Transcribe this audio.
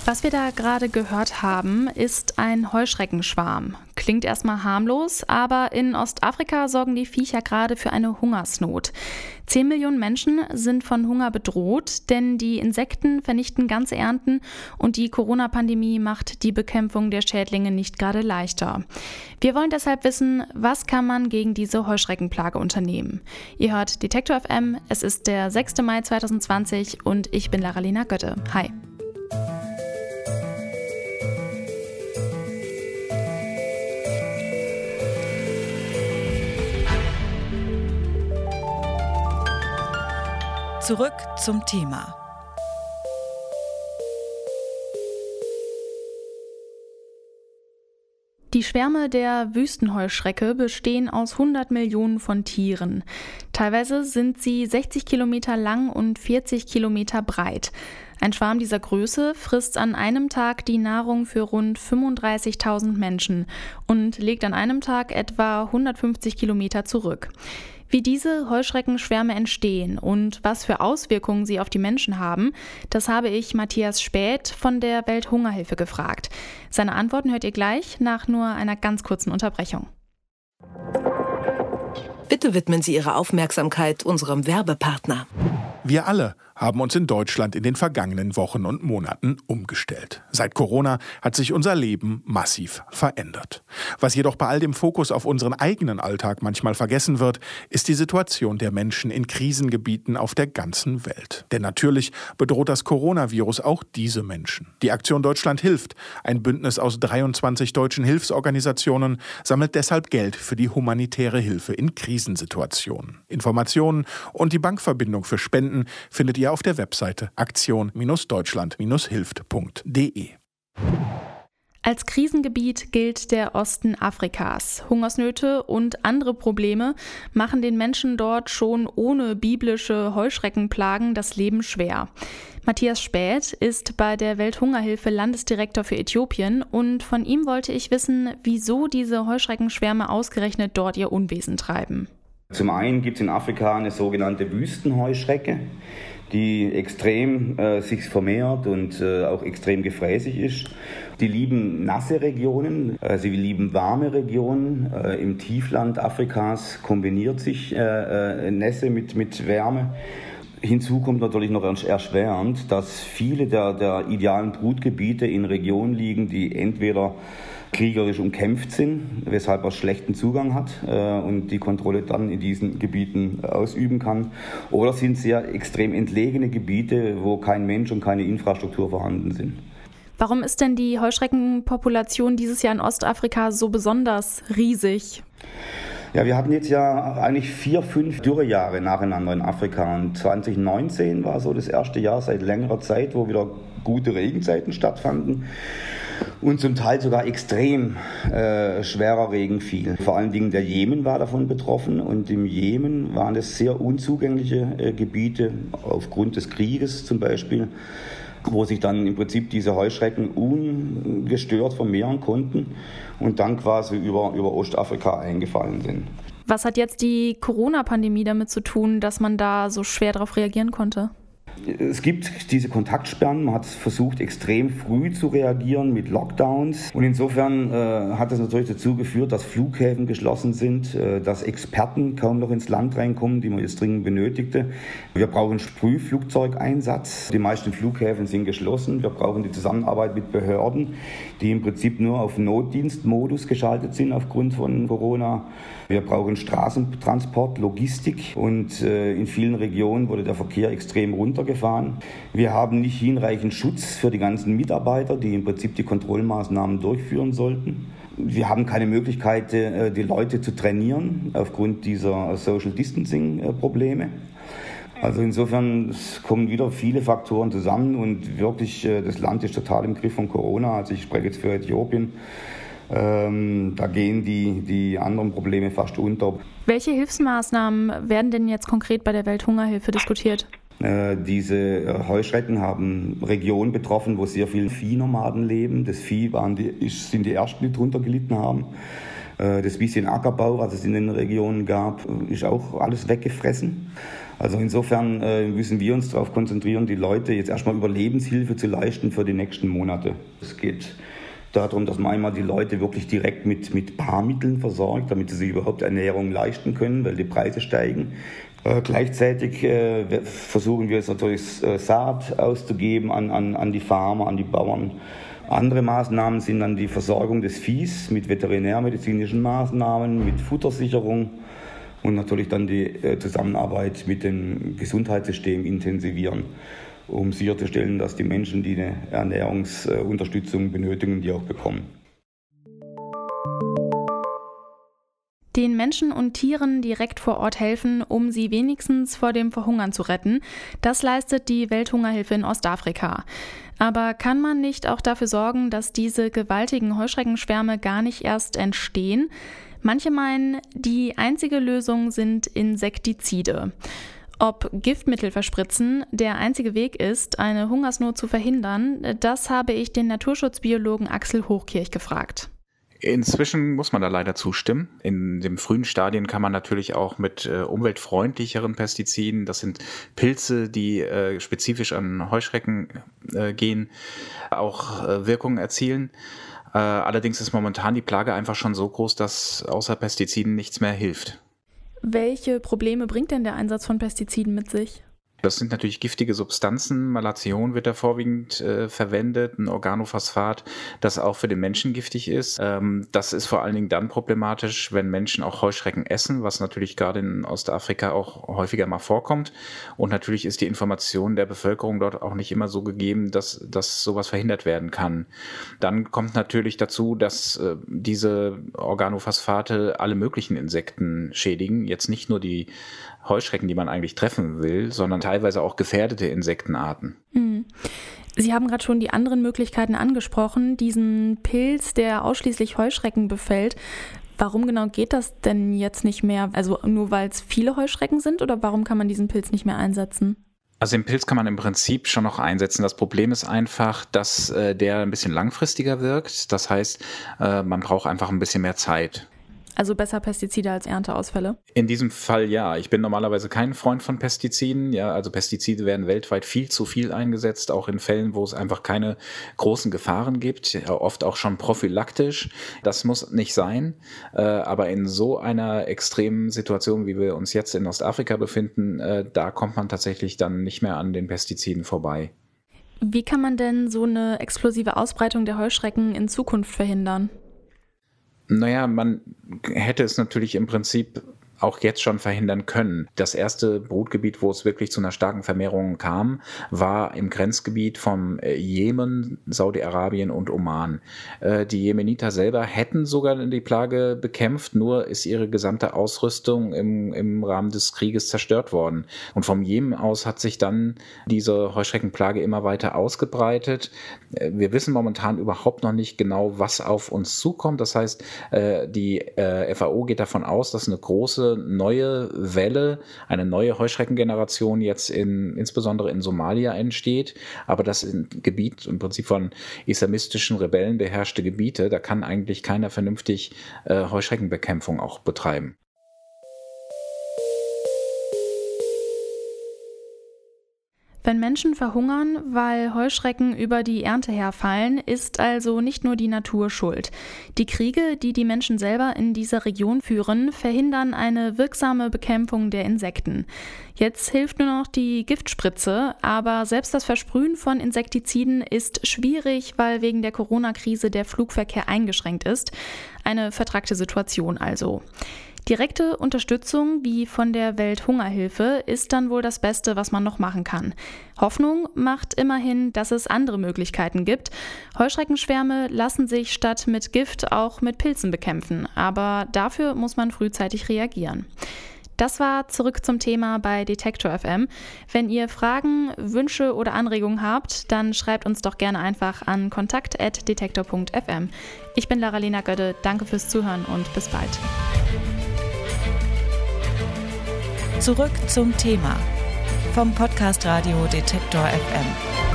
Was wir da gerade gehört haben, ist ein Heuschreckenschwarm. Klingt erstmal harmlos, aber in Ostafrika sorgen die Viecher gerade für eine Hungersnot. 10 Millionen Menschen sind von Hunger bedroht, denn die Insekten vernichten ganze Ernten und die Corona-Pandemie macht die Bekämpfung der Schädlinge nicht gerade leichter. Wir wollen deshalb wissen, was kann man gegen diese Heuschreckenplage unternehmen? Ihr hört Detektor FM, es ist der 6. Mai 2020 und ich bin Laralina Götte. Hi. Zurück zum Thema. Die Schwärme der Wüstenheuschrecke bestehen aus 100 Millionen von Tieren. Teilweise sind sie 60 Kilometer lang und 40 Kilometer breit. Ein Schwarm dieser Größe frisst an einem Tag die Nahrung für rund 35.000 Menschen und legt an einem Tag etwa 150 Kilometer zurück. Wie diese Heuschreckenschwärme entstehen und was für Auswirkungen sie auf die Menschen haben, das habe ich Matthias Späth von der Welthungerhilfe gefragt. Seine Antworten hört ihr gleich nach nur einer ganz kurzen Unterbrechung. Bitte widmen Sie Ihre Aufmerksamkeit unserem Werbepartner. Wir alle haben uns in Deutschland in den vergangenen Wochen und Monaten umgestellt. Seit Corona hat sich unser Leben massiv verändert. Was jedoch bei all dem Fokus auf unseren eigenen Alltag manchmal vergessen wird, ist die Situation der Menschen in Krisengebieten auf der ganzen Welt. Denn natürlich bedroht das Coronavirus auch diese Menschen. Die Aktion Deutschland hilft, ein Bündnis aus 23 deutschen Hilfsorganisationen, sammelt deshalb Geld für die humanitäre Hilfe in Krisensituationen. Informationen und die Bankverbindung für Spenden findet ihr auf der Webseite aktion-deutschland-hilft.de. Als Krisengebiet gilt der Osten Afrikas. Hungersnöte und andere Probleme machen den Menschen dort schon ohne biblische Heuschreckenplagen das Leben schwer. Matthias Späth ist bei der Welthungerhilfe Landesdirektor für Äthiopien und von ihm wollte ich wissen, wieso diese Heuschreckenschwärme ausgerechnet dort ihr Unwesen treiben. Zum einen gibt es in Afrika eine sogenannte Wüstenheuschrecke, die extrem sich vermehrt und auch extrem gefräßig ist. Die lieben nasse Regionen, sie lieben warme Regionen. Im Tiefland Afrikas kombiniert sich Nässe mit Wärme. Hinzu kommt natürlich noch erschwerend, dass viele der idealen Brutgebiete in Regionen liegen, die entweder kriegerisch umkämpft sind, weshalb er schlechten Zugang hat und die Kontrolle dann in diesen Gebieten ausüben kann. Oder sind sehr extrem entlegene Gebiete, wo kein Mensch und keine Infrastruktur vorhanden sind. Warum ist denn die Heuschreckenpopulation dieses Jahr in Ostafrika so besonders riesig? Ja, wir hatten jetzt ja eigentlich 4-5 Dürrejahre nacheinander in Afrika. Und 2019 war so das erste Jahr seit längerer Zeit, wo wieder gute Regenzeiten stattfanden. Und zum Teil sogar extrem schwerer Regen fiel. Vor allen Dingen der Jemen war davon betroffen und im Jemen waren es sehr unzugängliche Gebiete, aufgrund des Krieges zum Beispiel, wo sich dann im Prinzip diese Heuschrecken ungestört vermehren konnten und dann quasi über Ostafrika eingefallen sind. Was hat jetzt die Corona-Pandemie damit zu tun, dass man da so schwer darauf reagieren konnte? Es gibt diese Kontaktsperren, man hat versucht, extrem früh zu reagieren mit Lockdowns. Und insofern hat das natürlich dazu geführt, dass Flughäfen geschlossen sind, dass Experten kaum noch ins Land reinkommen, die man jetzt dringend benötigte. Wir brauchen Sprühflugzeugeinsatz. Die meisten Flughäfen sind geschlossen. Wir brauchen die Zusammenarbeit mit Behörden, die im Prinzip nur auf Notdienstmodus geschaltet sind aufgrund von Corona. Wir brauchen Straßentransport, Logistik und in vielen Regionen wurde der Verkehr extrem runtergefahren. Wir haben nicht hinreichend Schutz für die ganzen Mitarbeiter, die im Prinzip die Kontrollmaßnahmen durchführen sollten. Wir haben keine Möglichkeit, die Leute zu trainieren aufgrund dieser Social Distancing-Probleme. Also insofern kommen wieder viele Faktoren zusammen und wirklich das Land ist total im Griff von Corona. Also ich spreche jetzt für Äthiopien. Da gehen die anderen Probleme fast unter. Welche Hilfsmaßnahmen werden denn jetzt konkret bei der Welthungerhilfe diskutiert? Diese Heuschrecken haben Regionen betroffen, wo sehr viele Viehnomaden leben. Das Vieh sind die Ersten, die drunter gelitten haben. Das bisschen Ackerbau, was es in den Regionen gab, ist auch alles weggefressen. Also insofern müssen wir uns darauf konzentrieren, die Leute jetzt erstmal Überlebenshilfe zu leisten für die nächsten Monate. Es geht darum, dass man einmal die Leute wirklich direkt mit Barmitteln versorgt, damit sie sich überhaupt Ernährung leisten können, weil die Preise steigen. Gleichzeitig versuchen wir jetzt natürlich Saat auszugeben an die Farmer, an die Bauern. Andere Maßnahmen sind dann die Versorgung des Viehs mit veterinärmedizinischen Maßnahmen, mit Futtersicherung und natürlich dann die Zusammenarbeit mit dem Gesundheitssystem intensivieren, um sicherzustellen, dass die Menschen, die eine Ernährungsunterstützung benötigen, die auch bekommen. Den Menschen und Tieren direkt vor Ort helfen, um sie wenigstens vor dem Verhungern zu retten, das leistet die Welthungerhilfe in Ostafrika. Aber kann man nicht auch dafür sorgen, dass diese gewaltigen Heuschreckenschwärme gar nicht erst entstehen? Manche meinen, die einzige Lösung sind Insektizide. Ob Giftmittel verspritzen der einzige Weg ist, eine Hungersnot zu verhindern, das habe ich den Naturschutzbiologen Axel Hochkirch gefragt. Inzwischen muss man da leider zustimmen. In den frühen Stadien kann man natürlich auch mit umweltfreundlicheren Pestiziden, das sind Pilze, die spezifisch an Heuschrecken gehen, auch Wirkungen erzielen. Allerdings ist momentan die Plage einfach schon so groß, dass außer Pestiziden nichts mehr hilft. Welche Probleme bringt denn der Einsatz von Pestiziden mit sich? Das sind natürlich giftige Substanzen. Malathion wird da vorwiegend verwendet, ein Organophosphat, das auch für den Menschen giftig ist. Das ist vor allen Dingen dann problematisch, wenn Menschen auch Heuschrecken essen, was natürlich gerade in Ostafrika auch häufiger mal vorkommt. Und natürlich ist die Information der Bevölkerung dort auch nicht immer so gegeben, dass sowas verhindert werden kann. Dann kommt natürlich dazu, dass diese Organophosphate alle möglichen Insekten schädigen. Jetzt nicht nur die Heuschrecken, die man eigentlich treffen will, sondern teilweise auch gefährdete Insektenarten. Sie haben gerade schon die anderen Möglichkeiten angesprochen, diesen Pilz, der ausschließlich Heuschrecken befällt. Warum genau geht das denn jetzt nicht mehr? Also nur weil es viele Heuschrecken sind oder warum kann man diesen Pilz nicht mehr einsetzen? Also den Pilz kann man im Prinzip schon noch einsetzen. Das Problem ist einfach, dass der ein bisschen langfristiger wirkt. Das heißt, man braucht einfach ein bisschen mehr Zeit. Also besser Pestizide als Ernteausfälle? In diesem Fall ja. Ich bin normalerweise kein Freund von Pestiziden. Ja, also Pestizide werden weltweit viel zu viel eingesetzt, auch in Fällen, wo es einfach keine großen Gefahren gibt, ja, oft auch schon prophylaktisch. Das muss nicht sein. Aber in so einer extremen Situation, wie wir uns jetzt in Ostafrika befinden, da kommt man tatsächlich dann nicht mehr an den Pestiziden vorbei. Wie kann man denn so eine explosive Ausbreitung der Heuschrecken in Zukunft verhindern? Naja, man hätte es natürlich im Prinzip auch jetzt schon verhindern können. Das erste Brutgebiet, wo es wirklich zu einer starken Vermehrung kam, war im Grenzgebiet vom Jemen, Saudi-Arabien und Oman. Die Jemeniter selber hätten sogar die Plage bekämpft, nur ist ihre gesamte Ausrüstung im Rahmen des Krieges zerstört worden. Und vom Jemen aus hat sich dann diese Heuschreckenplage immer weiter ausgebreitet. Wir wissen momentan überhaupt noch nicht genau, was auf uns zukommt. Das heißt, die FAO geht davon aus, dass eine große neue Welle, eine neue Heuschreckengeneration jetzt insbesondere in Somalia entsteht, aber das ist ein Gebiet im Prinzip von islamistischen Rebellen beherrschte Gebiete, da kann eigentlich keiner vernünftig Heuschreckenbekämpfung auch betreiben. Wenn Menschen verhungern, weil Heuschrecken über die Ernte herfallen, ist also nicht nur die Natur schuld. Die Kriege, die die Menschen selber in dieser Region führen, verhindern eine wirksame Bekämpfung der Insekten. Jetzt hilft nur noch die Giftspritze, aber selbst das Versprühen von Insektiziden ist schwierig, weil wegen der Corona-Krise der Flugverkehr eingeschränkt ist. Eine vertragte Situation also. Direkte Unterstützung wie von der Welthungerhilfe ist dann wohl das Beste, was man noch machen kann. Hoffnung macht immerhin, dass es andere Möglichkeiten gibt. Heuschreckenschwärme lassen sich statt mit Gift auch mit Pilzen bekämpfen, aber dafür muss man frühzeitig reagieren. Das war Zurück zum Thema bei Detektor FM. Wenn ihr Fragen, Wünsche oder Anregungen habt, dann schreibt uns doch gerne einfach an kontakt@detektor.fm. Ich bin Lara-Lena Gödde, danke fürs Zuhören und bis bald. Zurück zum Thema vom Podcast Radio Detektor FM.